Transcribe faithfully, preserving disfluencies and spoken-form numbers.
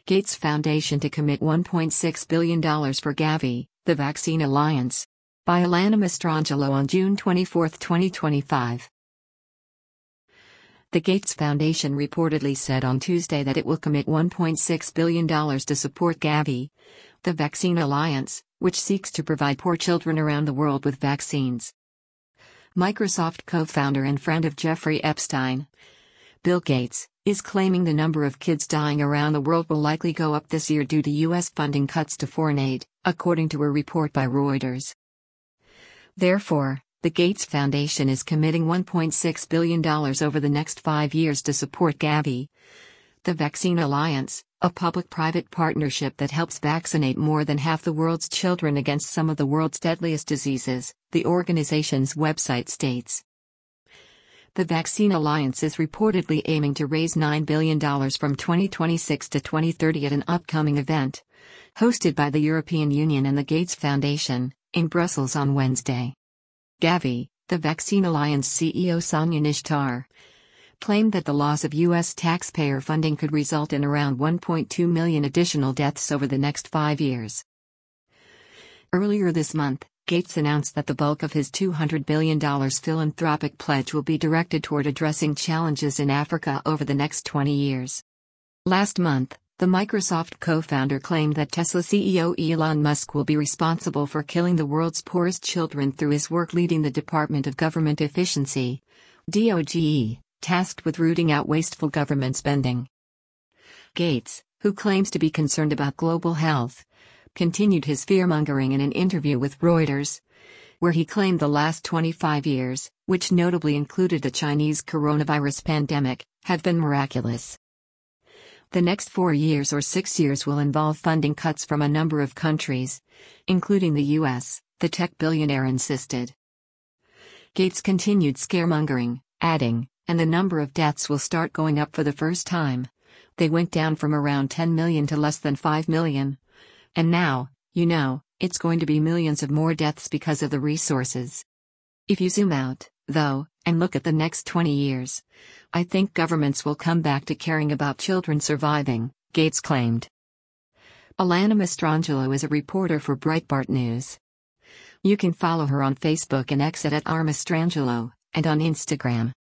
Gates Foundation to commit one point six billion dollars for Gavi, the Vaccine Alliance. By Alana Mastrangelo on June twenty-fourth, twenty twenty-five. The Gates Foundation reportedly said on Tuesday that it will commit one point six billion dollars to support Gavi, the Vaccine Alliance, which seeks to provide poor children around the world with vaccines. Microsoft co-founder and friend of Jeffrey Epstein, Bill Gates, is claiming the number of kids dying around the world will likely go up this year due to U S funding cuts to foreign aid, according to a report by Reuters. Therefore, the Gates Foundation is committing one point six billion dollars over the next five years to support Gavi, the Vaccine Alliance, a public-private partnership that helps vaccinate more than half the world's children against some of the world's deadliest diseases, the organization's website states. The Vaccine Alliance is reportedly aiming to raise nine billion dollars from twenty twenty-six to twenty thirty at an upcoming event, hosted by the European Union and the Gates Foundation, in Brussels on Wednesday. Gavi, the Vaccine Alliance C E O Sonia Nishtar, claimed that the loss of U S taxpayer funding could result in around one point two million additional deaths over the next five years. Earlier this month, Gates announced that the bulk of his two hundred billion dollars philanthropic pledge will be directed toward addressing challenges in Africa over the next twenty years. Last month, the Microsoft co-founder claimed that Tesla C E O Elon Musk will be responsible for killing the world's poorest children through his work leading the Department of Government Efficiency, D O G E, tasked with rooting out wasteful government spending. Gates, who claims to be concerned about global health, continued his fear-mongering in an interview with Reuters, where he claimed the last twenty-five years, which notably included the Chinese coronavirus pandemic, have been miraculous. The next four years or six years will involve funding cuts from a number of countries, including the U S, the tech billionaire insisted. Gates continued scaremongering, adding, and the number of deaths will start going up for the first time. They went down from around ten million to less than five million. And now, you know, it's going to be millions of more deaths because of the resources. If you zoom out, though, and look at the next twenty years, I think governments will come back to caring about children surviving, Gates claimed. Alana Mastrangelo is a reporter for Breitbart News. You can follow her on Facebook and X at R Mastrangelo, and on Instagram.